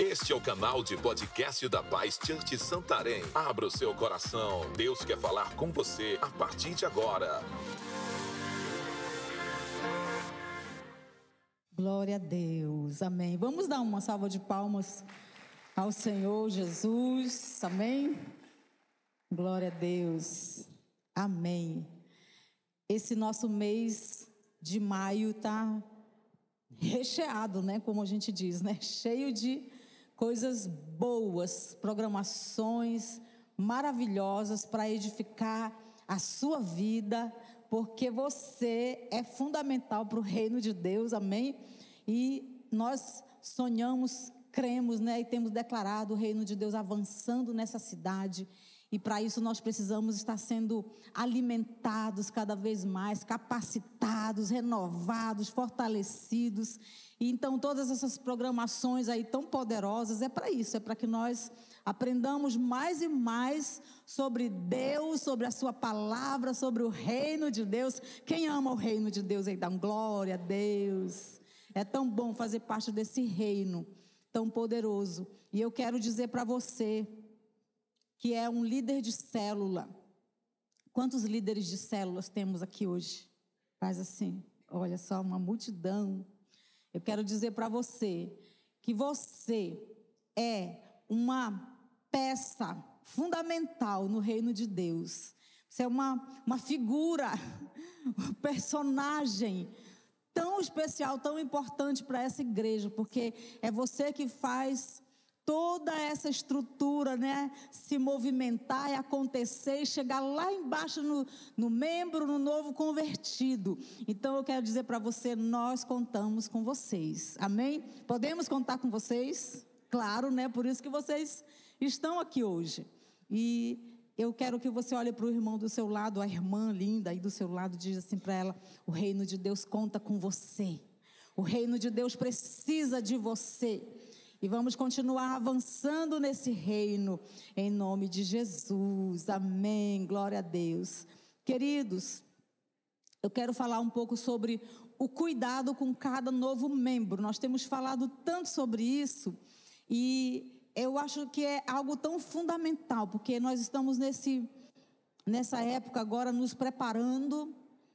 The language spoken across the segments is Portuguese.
Este é o canal de podcast da Paz Church Santarém. Abra o seu coração. Deus quer falar com você a partir de agora. Glória a Deus, amém. Vamos dar uma salva de palmas ao Senhor Jesus, amém? Glória a Deus, amém. Esse nosso mês de maio está recheado, né? Como a gente diz, né? Cheio de coisas boas, programações maravilhosas para edificar a sua vida, porque você é fundamental para o reino de Deus, amém? E nós sonhamos, cremos, né? E temos declarado o reino de Deus avançando nessa cidade. E para isso nós precisamos estar sendo alimentados cada vez mais, capacitados, renovados, fortalecidos. E então todas essas programações aí tão poderosas é para isso, é para que nós aprendamos mais e mais sobre Deus, sobre a sua palavra, sobre o reino de Deus. Quem ama o reino de Deus aí dá um glória a Deus. É tão bom fazer parte desse reino tão poderoso. E eu quero dizer para você que é um líder de célula. Quantos líderes de células temos aqui hoje? Faz assim, olha só, uma multidão. Eu quero dizer para você que você é uma peça fundamental no reino de Deus. Você é uma figura, um personagem tão especial, tão importante para essa igreja, porque é você que faz toda essa estrutura, né, se movimentar e acontecer e chegar lá embaixo no membro, no novo convertido. Então eu quero dizer para você, nós contamos com vocês, amém? Podemos contar com vocês? Claro, né? Por isso que vocês estão aqui hoje. E eu quero que você olhe para o irmão do seu lado, a irmã linda aí do seu lado, diz assim para ela: o reino de Deus conta com você. O reino de Deus precisa de você. E vamos continuar avançando nesse reino, em nome de Jesus, amém, glória a Deus. Queridos, eu quero falar um pouco sobre o cuidado com cada novo membro. Nós temos falado tanto sobre isso, e eu acho que é algo tão fundamental, porque nós estamos nessa época agora nos preparando,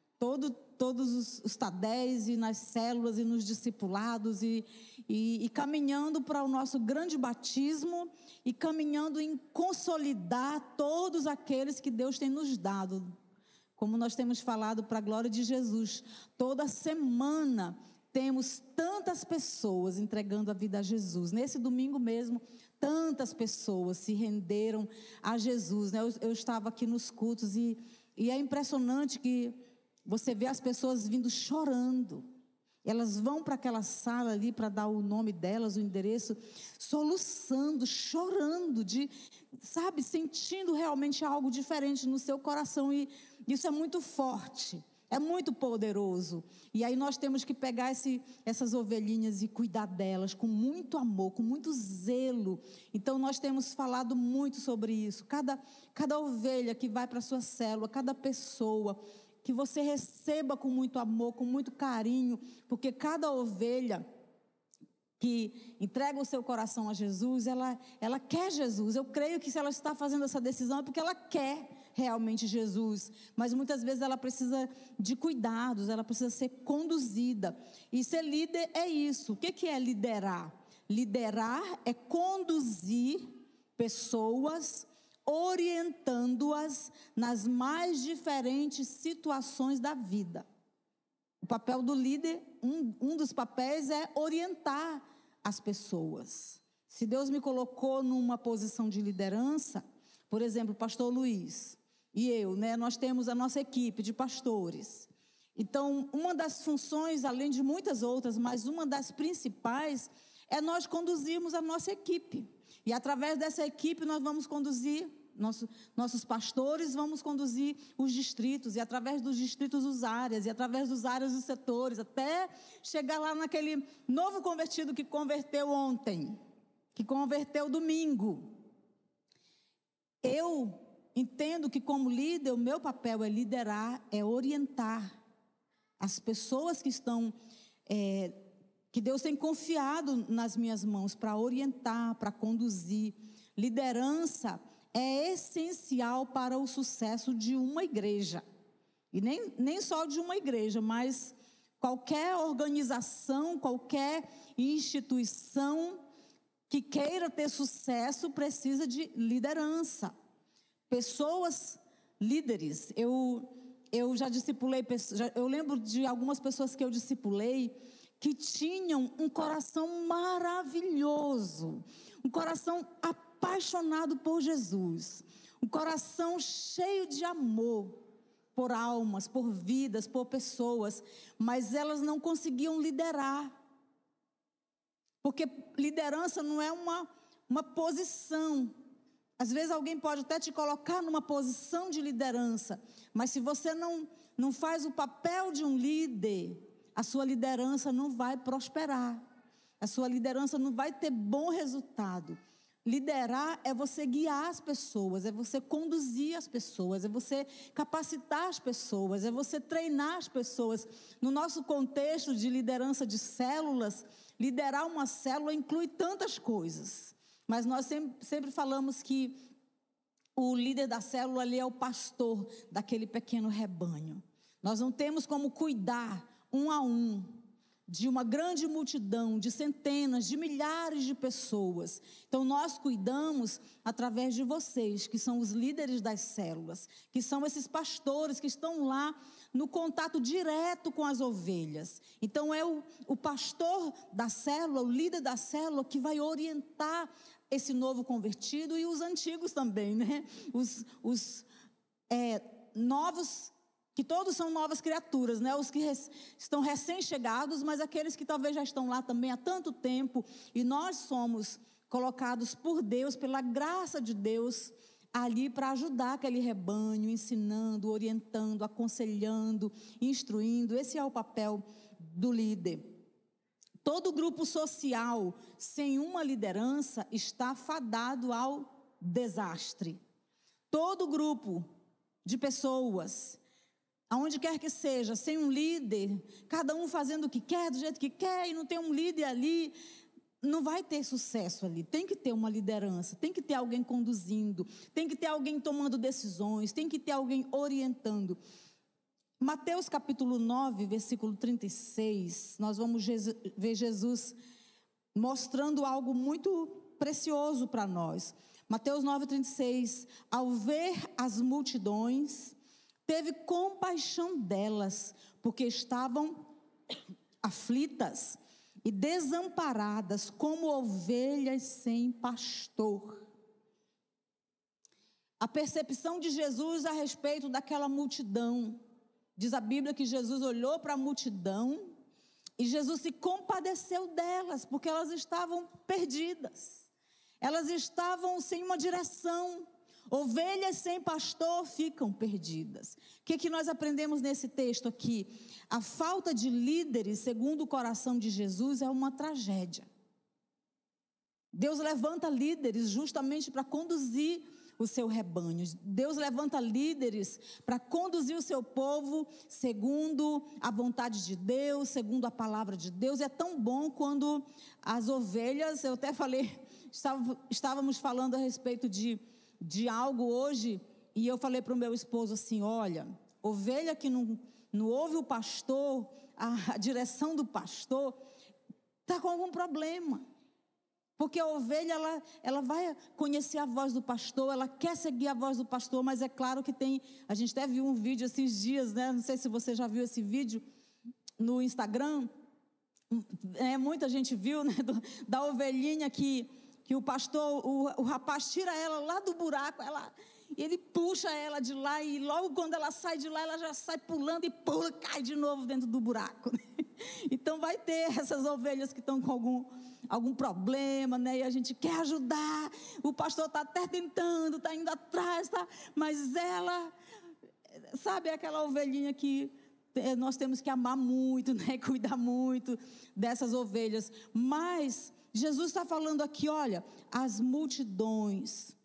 todos os TADEs e nas células e nos discipulados e caminhando para o nosso grande batismo e caminhando em consolidar todos aqueles que Deus tem nos dado. Como nós temos falado, para a glória de Jesus, toda semana temos tantas pessoas entregando a vida a Jesus. Nesse domingo mesmo, tantas pessoas se renderam a Jesus, né? Eu estava aqui nos cultos e é impressionante que você vê as pessoas vindo chorando. Elas vão para aquela sala ali para dar o nome delas, o endereço, soluçando, chorando, sentindo realmente algo diferente no seu coração. E isso é muito forte, é muito poderoso. E aí nós temos que pegar essas ovelhinhas e cuidar delas com muito amor, com muito zelo. Então nós temos falado muito sobre isso. Cada ovelha que vai para a sua célula, cada pessoa, que você receba com muito amor, com muito carinho, porque cada ovelha que entrega o seu coração a Jesus, ela quer Jesus. Eu creio que se ela está fazendo essa decisão é porque ela quer realmente Jesus, mas muitas vezes ela precisa de cuidados, ela precisa ser conduzida, e ser líder é isso. O que é liderar? Liderar é conduzir pessoas, orientando-as nas mais diferentes situações da vida. O papel do líder, um dos papéis é orientar as pessoas. Se Deus me colocou numa posição de liderança, por exemplo, o pastor Luiz e eu, né, nós temos a nossa equipe de pastores. Então, uma das funções, além de muitas outras, mas uma das principais é nós conduzirmos a nossa equipe. E através dessa equipe nós vamos conduzir, nossos pastores vamos conduzir os distritos, e através dos distritos as áreas, e através das áreas os setores, até chegar lá naquele novo convertido que converteu ontem, que converteu domingo. Eu entendo que como líder, o meu papel é liderar, é orientar as pessoas que estão que Deus tem confiado nas minhas mãos para orientar, para conduzir. Liderança é essencial para o sucesso de uma igreja. E nem só de uma igreja, mas qualquer organização, qualquer instituição que queira ter sucesso precisa de liderança. Pessoas líderes. Eu já discipulei, eu lembro de algumas pessoas que eu discipulei que tinham um coração maravilhoso, um coração apaixonado por Jesus, um coração cheio de amor por almas, por vidas, por pessoas, mas elas não conseguiam liderar, porque liderança não é uma posição. Às vezes alguém pode até te colocar numa posição de liderança, mas se você não faz o papel de um líder, a sua liderança não vai prosperar, a sua liderança não vai ter bom resultado. Liderar é você guiar as pessoas, é você conduzir as pessoas, é você capacitar as pessoas, é você treinar as pessoas. No nosso contexto de liderança de células, liderar uma célula inclui tantas coisas, mas nós sempre falamos que o líder da célula ali é o pastor daquele pequeno rebanho. Nós não temos como cuidar um a um de uma grande multidão, de centenas, de milhares de pessoas. Então nós cuidamos através de vocês, que são os líderes das células, que são esses pastores que estão lá no contato direto com as ovelhas. Então é o pastor da célula, o líder da célula, que vai orientar esse novo convertido e os antigos também, né? Os novos, que todos são novas criaturas, né? Os que estão recém-chegados, mas aqueles que talvez já estão lá também há tanto tempo. E nós somos colocados por Deus, pela graça de Deus, ali para ajudar aquele rebanho, ensinando, orientando, aconselhando, instruindo. Esse é o papel do líder. Todo grupo social sem uma liderança está fadado ao desastre. Todo grupo de pessoas, aonde quer que seja, sem um líder, cada um fazendo o que quer, do jeito que quer, e não tem um líder ali, não vai ter sucesso ali. Tem que ter uma liderança, tem que ter alguém conduzindo, tem que ter alguém tomando decisões, tem que ter alguém orientando. Mateus capítulo 9, versículo 36, nós vamos ver Jesus mostrando algo muito precioso para nós. Mateus 9, 36, ao ver as multidões, teve compaixão delas, porque estavam aflitas e desamparadas, como ovelhas sem pastor. A percepção de Jesus a respeito daquela multidão, diz a Bíblia que Jesus olhou para a multidão e Jesus se compadeceu delas, porque elas estavam perdidas, elas estavam sem uma direção. Ovelhas sem pastor ficam perdidas. O que nós aprendemos nesse texto aqui? A falta de líderes, segundo o coração de Jesus, é uma tragédia. Deus levanta líderes justamente para conduzir o seu rebanho. Deus levanta líderes para conduzir o seu povo segundo a vontade de Deus, segundo a palavra de Deus. É tão bom quando as ovelhas, eu até falei, estávamos falando a respeito de algo hoje, e eu falei para o meu esposo assim, olha, ovelha que não ouve o pastor, a direção do pastor, está com algum problema. Porque a ovelha, ela vai conhecer a voz do pastor, ela quer seguir a voz do pastor, mas é claro que a gente até viu um vídeo esses dias, né? Não sei se você já viu esse vídeo no Instagram, muita gente viu, né? Da ovelhinha que o pastor, o rapaz tira ela lá do buraco, ele puxa ela de lá e logo quando ela sai de lá, ela já sai pulando e pula, cai de novo dentro do buraco. Então vai ter essas ovelhas que estão com algum problema, né? E a gente quer ajudar, o pastor está até tentando, está indo atrás, mas ela, sabe, aquela ovelhinha que nós temos que amar muito, né? Cuidar muito dessas ovelhas. Mas Jesus está falando aqui, olha, as multidões,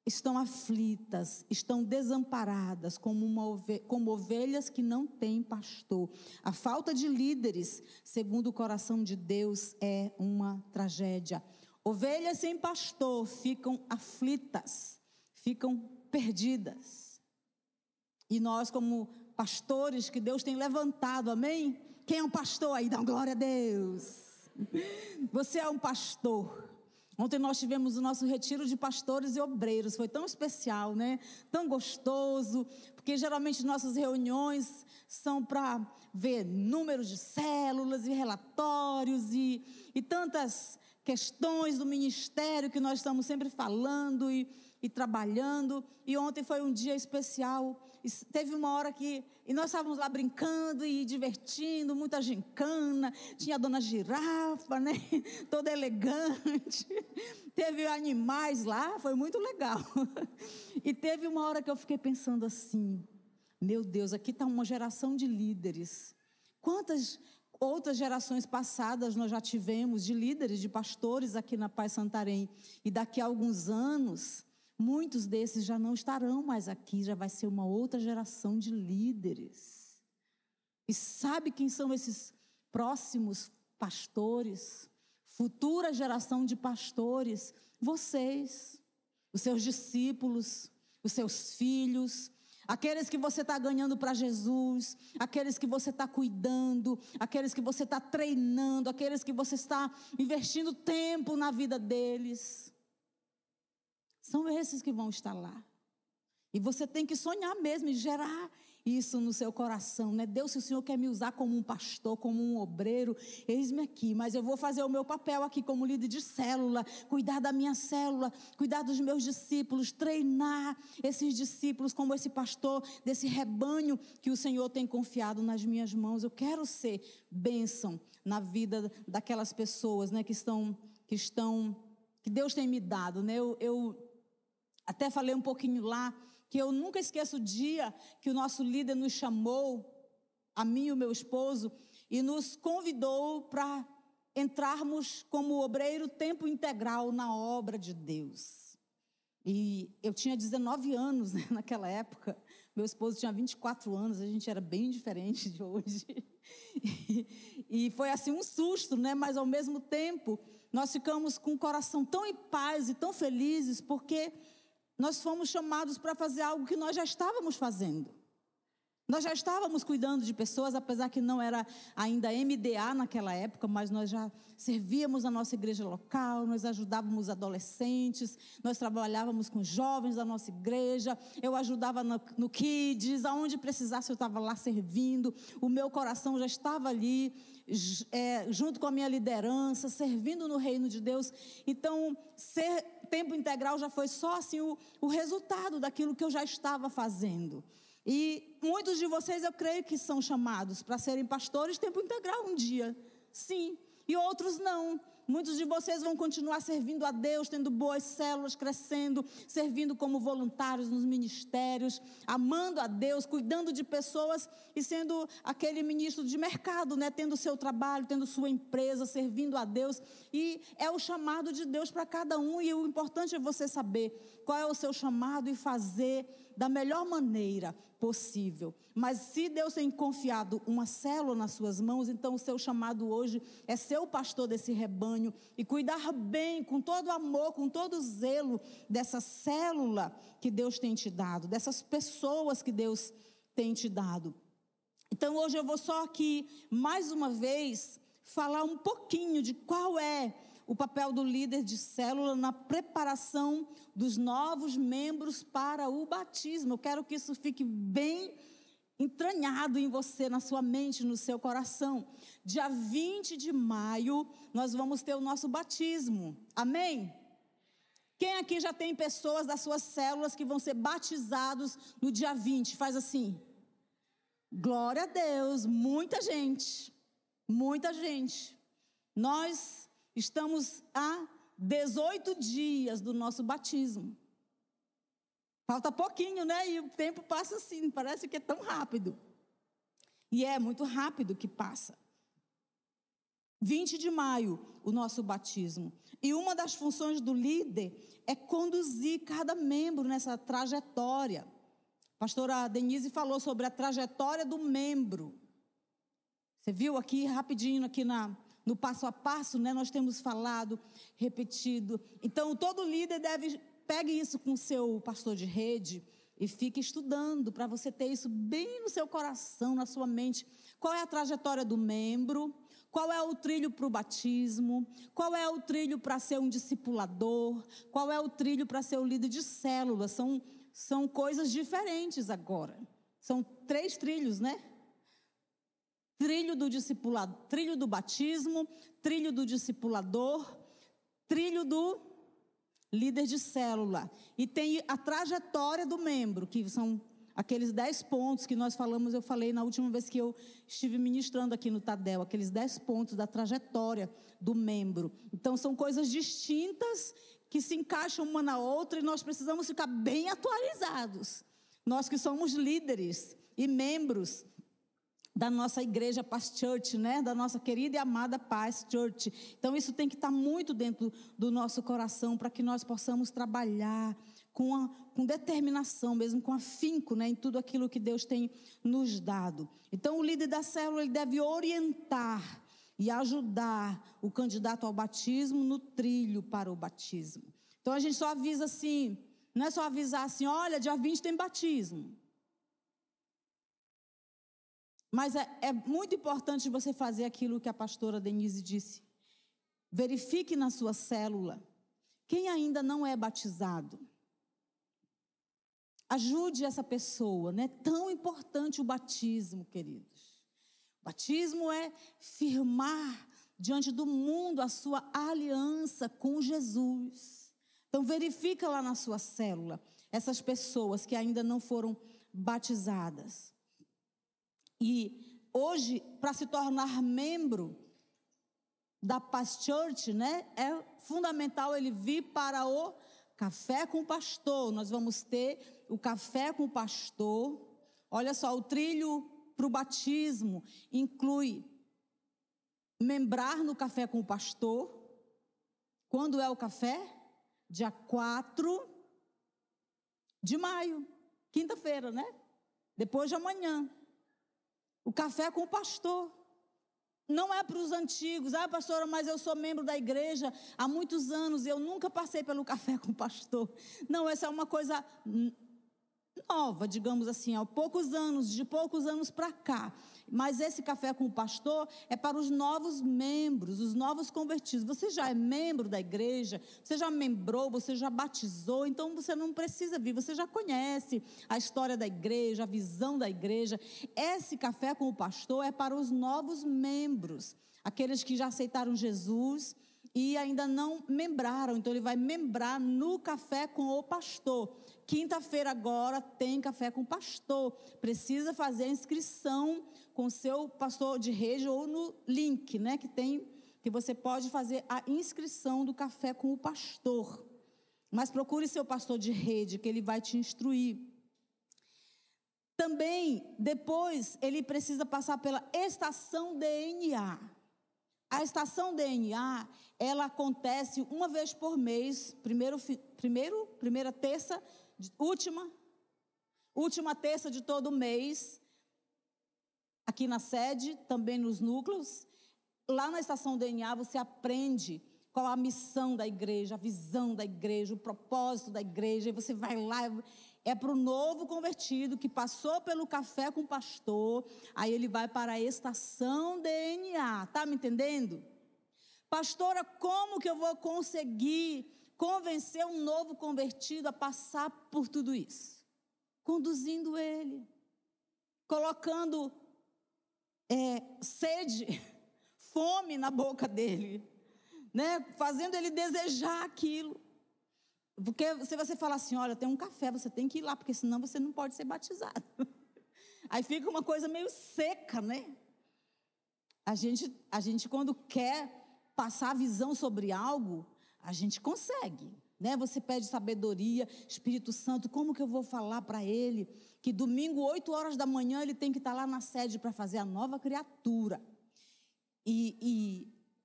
estão aflitas, estão desamparadas, como ovelhas que não têm pastor. A falta de líderes, segundo o coração de Deus, é uma tragédia. Ovelhas sem pastor ficam aflitas, ficam perdidas. E nós, como pastores que Deus tem levantado, amém? Quem é um pastor aí? Dá glória a Deus. Você é um pastor. Ontem nós tivemos o nosso retiro de pastores e obreiros, foi tão especial, né? Tão gostoso, porque geralmente nossas reuniões são para ver números de células e relatórios e tantas questões do ministério que nós estamos sempre falando e trabalhando. E ontem foi um dia especial. Teve uma hora e nós estávamos lá brincando e divertindo, muita gincana, tinha a dona girafa, né? Toda elegante, teve animais lá, foi muito legal. E teve uma hora que eu fiquei pensando assim, meu Deus, aqui está uma geração de líderes. Quantas outras gerações passadas nós já tivemos de líderes, de pastores aqui na Paz Santarém, e daqui a alguns anos muitos desses já não estarão mais aqui, já vai ser uma outra geração de líderes. E sabe quem são esses próximos pastores? Futura geração de pastores? Vocês, os seus discípulos, os seus filhos, aqueles que você está ganhando para Jesus, aqueles que você está cuidando, aqueles que você está treinando, aqueles que você está investindo tempo na vida deles. São esses que vão estar lá. E você tem que sonhar mesmo e gerar isso no seu coração, né? Deus, se o Senhor quer me usar como um pastor, como um obreiro, eis-me aqui, mas eu vou fazer o meu papel aqui como líder de célula, cuidar da minha célula, cuidar dos meus discípulos, treinar esses discípulos como esse pastor desse rebanho que o Senhor tem confiado nas minhas mãos. Eu quero ser bênção na vida daquelas pessoas, né, que Deus tem me dado, né? Eu até falei um pouquinho lá, que eu nunca esqueço o dia que o nosso líder nos chamou, a mim e o meu esposo, e nos convidou para entrarmos como obreiro tempo integral na obra de Deus. E eu tinha 19 anos, né, naquela época, meu esposo tinha 24 anos, a gente era bem diferente de hoje. E foi assim um susto, né? Mas ao mesmo tempo, nós ficamos com o coração tão em paz e tão felizes, porque nós fomos chamados para fazer algo que nós já estávamos fazendo. Nós já estávamos cuidando de pessoas, apesar que não era ainda MDA naquela época, mas nós já servíamos a nossa igreja local, nós ajudávamos adolescentes, nós trabalhávamos com jovens da nossa igreja, eu ajudava no Kids, aonde precisasse eu estava lá servindo, o meu coração já estava ali, junto com a minha liderança, servindo no reino de Deus. Então, ser tempo integral já foi só assim o resultado daquilo que eu já estava fazendo. E muitos de vocês, eu creio que são chamados para serem pastores tempo integral um dia, sim, e outros não. Muitos de vocês vão continuar servindo a Deus, tendo boas células, crescendo, servindo como voluntários nos ministérios, amando a Deus, cuidando de pessoas e sendo aquele ministro de mercado, né? Tendo seu trabalho, tendo sua empresa, servindo a Deus. E é o chamado de Deus para cada um, e o importante é você saber qual é o seu chamado e fazer da melhor maneira possível. Mas se Deus tem confiado uma célula nas suas mãos, então o seu chamado hoje é ser o pastor desse rebanho e cuidar bem, com todo amor, com todo zelo, dessa célula que Deus tem te dado, dessas pessoas que Deus tem te dado. Então hoje eu vou só aqui, mais uma vez, falar um pouquinho de qual é o papel do líder de célula na preparação dos novos membros para o batismo. Eu quero que isso fique bem entranhado em você, na sua mente, no seu coração. Dia 20 de maio, nós vamos ter o nosso batismo. Amém? Quem aqui já tem pessoas das suas células que vão ser batizados no dia 20? Faz assim. Glória a Deus, muita gente. Muita gente. Nós estamos há 18 dias do nosso batismo. Falta pouquinho, né? E o tempo passa assim, parece que é tão rápido. E é muito rápido que passa. 20 de maio, o nosso batismo. E uma das funções do líder é conduzir cada membro nessa trajetória. A pastora Denise falou sobre a trajetória do membro. Você viu aqui, rapidinho, aqui no passo a passo, né? Nós temos falado, repetido. Então, todo líder pegue isso com o seu pastor de rede e fique estudando para você ter isso bem no seu coração, na sua mente. Qual é a trajetória do membro? Qual é o trilho para o batismo? Qual é o trilho para ser um discipulador? Qual é o trilho para ser o líder de célula? São coisas diferentes agora. São 3 trilhos, né? Trilho do discipulado, trilho do batismo, trilho do discipulador, trilho do líder de célula. E tem a trajetória do membro, que são aqueles 10 pontos que nós falamos, eu falei na última vez que eu estive ministrando aqui no Tadel, aqueles 10 pontos da trajetória do membro. Então, são coisas distintas que se encaixam uma na outra e nós precisamos ficar bem atualizados. Nós que somos líderes e membros da nossa igreja Paz Church, né? Da nossa querida e amada Paz Church. Então, isso tem que estar muito dentro do nosso coração para que nós possamos trabalhar com determinação, mesmo com afinco, né? Em tudo aquilo que Deus tem nos dado. Então, o líder da célula ele deve orientar e ajudar o candidato ao batismo no trilho para o batismo. Então, a gente só avisa assim, não é só avisar assim, olha, dia 20 tem batismo. Mas é muito importante você fazer aquilo que a pastora Denise disse. Verifique na sua célula quem ainda não é batizado. Ajude essa pessoa, né? Tão importante o batismo, queridos. O batismo é firmar diante do mundo a sua aliança com Jesus. Então, verifica lá na sua célula essas pessoas que ainda não foram batizadas. E hoje, para se tornar membro da Paz Church, né, é fundamental ele vir para o Café com o Pastor. Nós vamos ter o Café com o Pastor. Olha só, o trilho para o batismo inclui membrar no Café com o Pastor. Quando é o café? Dia 4 de maio, quinta-feira, né? Depois de amanhã. O café com o pastor. Não é para os antigos. Pastora, mas eu sou membro da igreja há muitos anos e eu nunca passei pelo café com o pastor. Não, essa é uma coisa nova, digamos assim, de poucos anos para cá. Mas esse café com o pastor é para os novos membros, os novos convertidos. Você já é membro da igreja, você já membrou, você já batizou, então você não precisa vir, você já conhece a história da igreja, a visão da igreja. Esse café com o pastor é para os novos membros, aqueles que já aceitaram Jesus e ainda não membraram. Então ele vai membrar no café com o pastor. Quinta-feira agora tem café com o pastor. Precisa fazer a inscrição com o seu pastor de rede ou no link, né, que você pode fazer a inscrição do café com o pastor. Mas procure seu pastor de rede, que ele vai te instruir. Também, depois, ele precisa passar pela estação DNA. A estação DNA, ela acontece uma vez por mês, primeira terça, última terça de todo mês, aqui na sede, também nos núcleos. Lá na estação DNA você aprende qual a missão da igreja, a visão da igreja, o propósito da igreja, e você vai lá, é para o novo convertido que passou pelo café com o pastor, aí ele vai para a estação DNA, tá me entendendo? Pastora, como que eu vou conseguir convencer um novo convertido a passar por tudo isso? Conduzindo ele, colocando sede, fome na boca dele, né? Fazendo ele desejar aquilo. Porque se você falar assim, olha, tem um café, você tem que ir lá, porque senão você não pode ser batizado. Aí fica uma coisa meio seca, né? A gente quando quer passar a visão sobre algo, a gente consegue, né? Você pede sabedoria, Espírito Santo, como que eu vou falar para ele que domingo, 8 horas da manhã, ele tem que estar lá na sede para fazer a nova criatura. E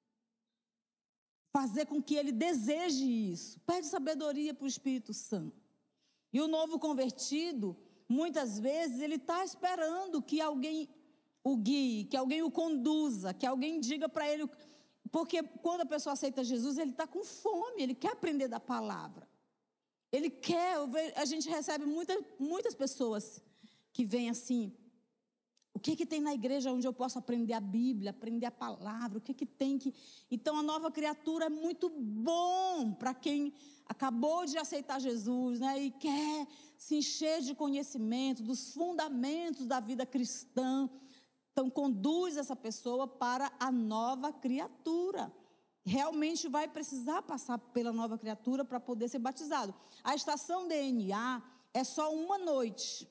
fazer com que ele deseje isso. Pede sabedoria para o Espírito Santo. E o novo convertido, muitas vezes, ele está esperando que alguém o guie, que alguém o conduza, que alguém diga para ele. Porque quando a pessoa aceita Jesus, ele está com fome, ele quer aprender da palavra. Ele quer, a gente recebe muitas pessoas que vêm assim, o que tem na igreja onde eu posso aprender a Bíblia, aprender a palavra, o que tem que... Então, a nova criatura é muito bom para quem acabou de aceitar Jesus, né? E quer se encher de conhecimento, dos fundamentos da vida cristã. Então, conduz essa pessoa para a nova criatura. Realmente vai precisar passar pela nova criatura para poder ser batizado. A estação DNA é só uma noite.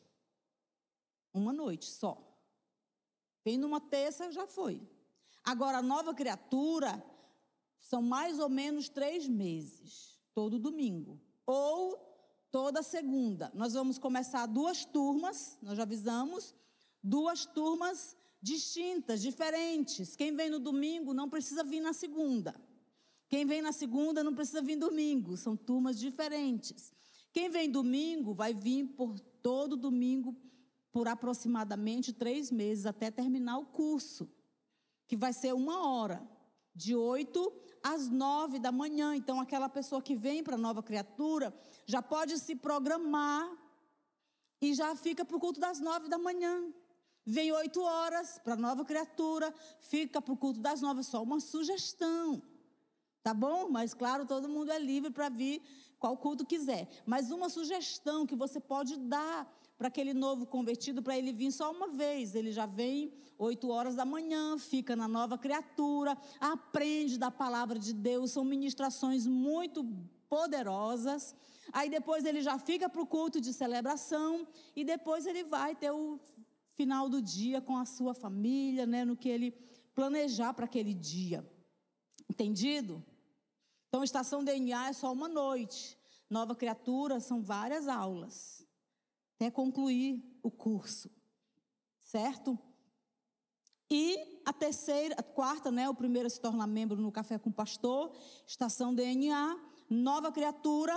Uma noite só. Vem numa terça, já foi. Agora, a nova criatura são mais ou menos 3 meses. Todo domingo. Ou toda segunda. Nós vamos começar 2 turmas, nós já avisamos, 2 turmas distintas, diferentes. Quem vem no domingo não precisa vir na segunda. Quem vem na segunda não precisa vir domingo. São turmas diferentes. Quem vem domingo vai vir por todo domingo por aproximadamente 3 meses, até terminar o curso, que vai ser 1 hora, de 8 às 9 da manhã. Então, aquela pessoa que vem para a nova criatura, já pode se programar e já fica para o culto das 9 da manhã. Vem 8 horas para a nova criatura, fica para o culto das 9, só uma sugestão. Tá bom? Mas, claro, todo mundo é livre para vir qual culto quiser. Mas uma sugestão que você pode dar para aquele novo convertido, para ele vir só uma vez. Ele já vem 8 horas da manhã, fica na nova criatura, aprende da palavra de Deus, são ministrações muito poderosas. Aí depois ele já fica para o culto de celebração e depois ele vai ter o final do dia com a sua família, né, no que ele planejar para aquele dia. Entendido? Então, estação DNA é só uma noite. Nova criatura são várias aulas. Até concluir o curso, certo? E a quarta, né? O primeiro a se tornar membro no Café com o Pastor, estação DNA, nova criatura.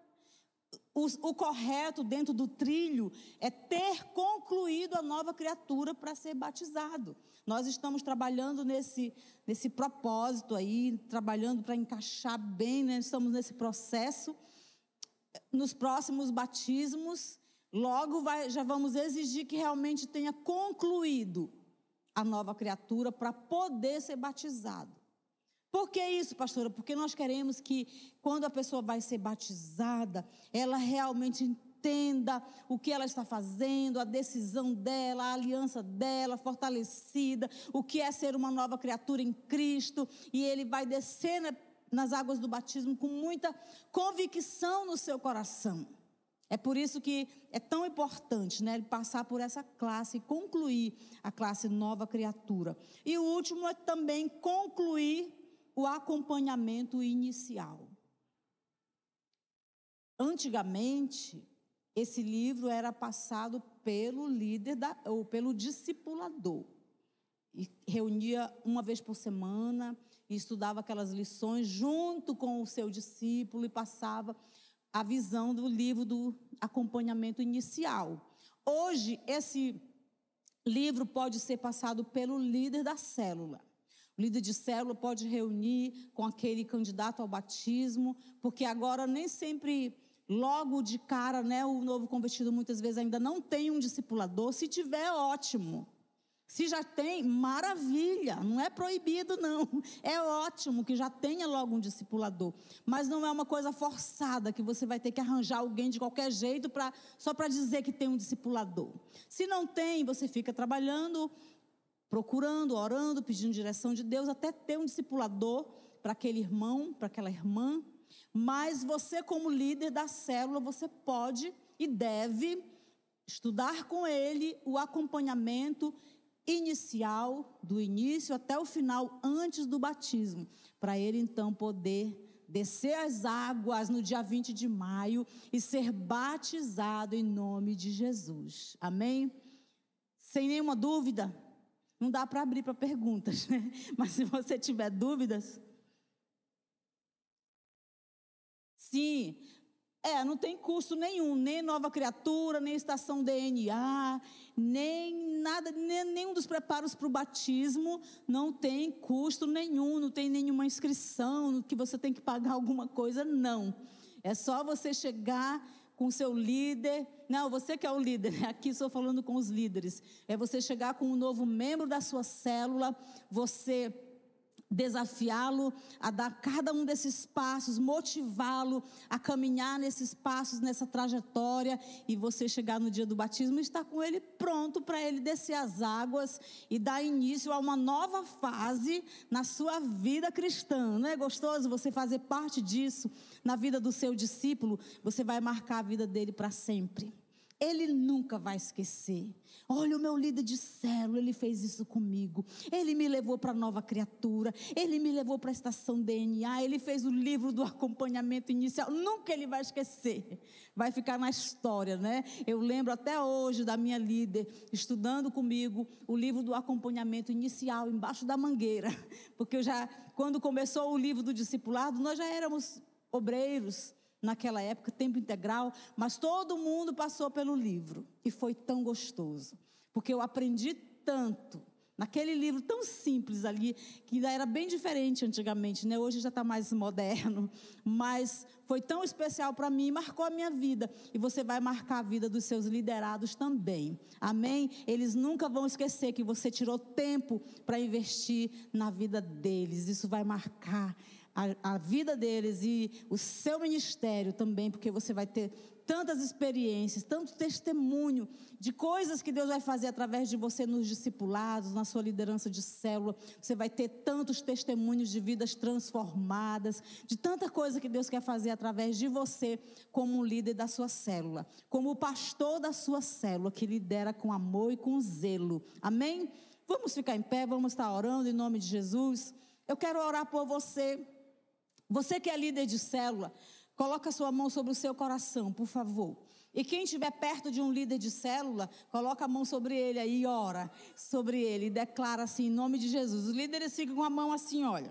O correto dentro do trilho é ter concluído a nova criatura para ser batizado. Nós estamos trabalhando nesse propósito aí, trabalhando para encaixar bem, né? Estamos nesse processo. Nos próximos batismos, logo já vamos exigir que realmente tenha concluído a nova criatura para poder ser batizado. Por que isso, pastora? Porque nós queremos que, quando a pessoa vai ser batizada, ela realmente entenda o que ela está fazendo, a decisão dela, a aliança dela fortalecida, o que é ser uma nova criatura em Cristo, e ele vai descer nas águas do batismo com muita convicção no seu coração. É por isso que é tão importante, né, ele passar por essa classe e concluir a classe nova criatura. E o último é também concluir o acompanhamento inicial. Antigamente, esse livro era passado pelo líder ou pelo discipulador. E reunia uma vez por semana e estudava aquelas lições junto com o seu discípulo e passava a visão do livro do acompanhamento inicial. Hoje, esse livro pode ser passado pelo líder da célula. O líder de célula pode reunir com aquele candidato ao batismo, porque agora nem sempre, logo de cara, né, o novo convertido muitas vezes ainda não tem um discipulador. Se tiver, ótimo. Se já tem, maravilha, não é proibido não, é ótimo que já tenha logo um discipulador, mas não é uma coisa forçada que você vai ter que arranjar alguém de qualquer jeito só para dizer que tem um discipulador. Se não tem, você fica trabalhando, procurando, orando, pedindo direção de Deus, até ter um discipulador para aquele irmão, para aquela irmã, mas você como líder da célula, você pode e deve estudar com ele o acompanhamento inicial, do início até o final, antes do batismo, para ele então poder descer as águas no dia 20 de maio e ser batizado em nome de Jesus. Amém? Sem nenhuma dúvida? Não dá para abrir para perguntas, né? Mas se você tiver dúvidas, Sim, não tem custo nenhum, nem nova criatura, nem estação DNA, nem nada, nenhum dos preparos para o batismo, não tem custo nenhum, não tem nenhuma inscrição, que você tem que pagar alguma coisa, não. É só você chegar com o seu líder, não, você que é o líder, aqui estou falando com os líderes, é você chegar com um novo membro da sua célula, você desafiá-lo a dar cada um desses passos, motivá-lo a caminhar nesses passos, nessa trajetória, e você chegar no dia do batismo e estar com ele pronto para ele descer as águas e dar início a uma nova fase na sua vida cristã. Não é gostoso você fazer parte disso na vida do seu discípulo? Você vai marcar a vida dele para sempre. Ele nunca vai esquecer. Olha, o meu líder de célula, ele fez isso comigo. Ele me levou para a nova criatura. Ele me levou para a estação DNA. Ele fez o livro do acompanhamento inicial. Nunca ele vai esquecer. Vai ficar na história, né? Eu lembro até hoje da minha líder estudando comigo o livro do acompanhamento inicial, embaixo da mangueira. Porque quando começou o livro do discipulado, nós já éramos obreiros. Naquela época, tempo integral, mas todo mundo passou pelo livro, e foi tão gostoso, porque eu aprendi tanto, naquele livro tão simples ali, que ainda era bem diferente antigamente, né? Hoje já está mais moderno, mas foi tão especial para mim, marcou a minha vida, e você vai marcar a vida dos seus liderados também, amém? Eles nunca vão esquecer que você tirou tempo para investir na vida deles, isso vai marcar a vida deles e o seu ministério também, porque você vai ter tantas experiências, tanto testemunho de coisas que Deus vai fazer através de você nos discipulados, na sua liderança de célula. Você vai ter tantos testemunhos de vidas transformadas, de tanta coisa que Deus quer fazer através de você como líder da sua célula, como o pastor da sua célula, que lidera com amor e com zelo. Amém? Vamos ficar em pé, vamos estar orando em nome de Jesus. Eu quero orar por você. Você que é líder de célula, coloca a sua mão sobre o seu coração, por favor. E quem estiver perto de um líder de célula, coloca a mão sobre ele aí e ora sobre ele. E declara assim, em nome de Jesus. Os líderes ficam com a mão assim, olha,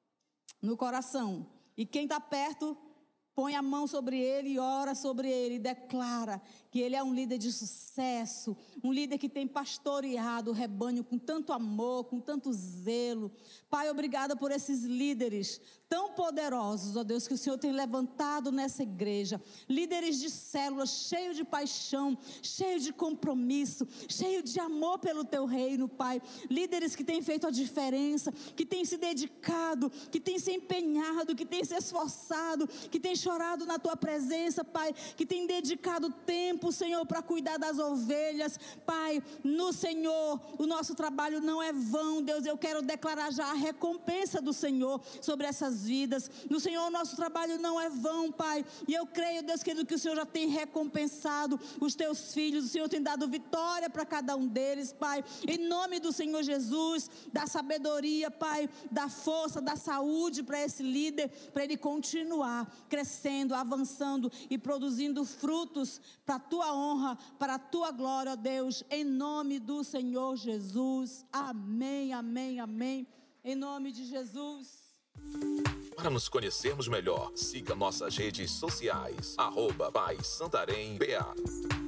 no coração. E quem está perto, põe a mão sobre ele e ora sobre ele. E declara que ele é um líder de sucesso. Um líder que tem pastoreado o rebanho com tanto amor, com tanto zelo. Pai, obrigada por esses líderes tão poderosos, ó Deus, que o Senhor tem levantado nessa igreja. Líderes de células, cheios de paixão, cheios de compromisso, cheios de amor pelo teu reino, Pai. Líderes que têm feito a diferença, que têm se dedicado, que têm se empenhado, que têm se esforçado, que têm chorado na tua presença, Pai, que têm dedicado tempo, Senhor, para cuidar das ovelhas. Pai, no Senhor, o nosso trabalho não é vão, Deus. Eu quero declarar já a recompensa do Senhor sobre essas vidas. No Senhor, o nosso trabalho não é vão, Pai. E eu creio, Deus querido, que o Senhor já tem recompensado os teus filhos. O Senhor tem dado vitória para cada um deles, Pai. Em nome do Senhor Jesus, da sabedoria, Pai, da força, da saúde para esse líder, para ele continuar crescendo, avançando e produzindo frutos para a tua honra, para a tua glória, ó Deus. Em nome do Senhor Jesus. Amém, amém, amém. Em nome de Jesus. Para nos conhecermos melhor, siga nossas redes sociais, @PAISantarém BA.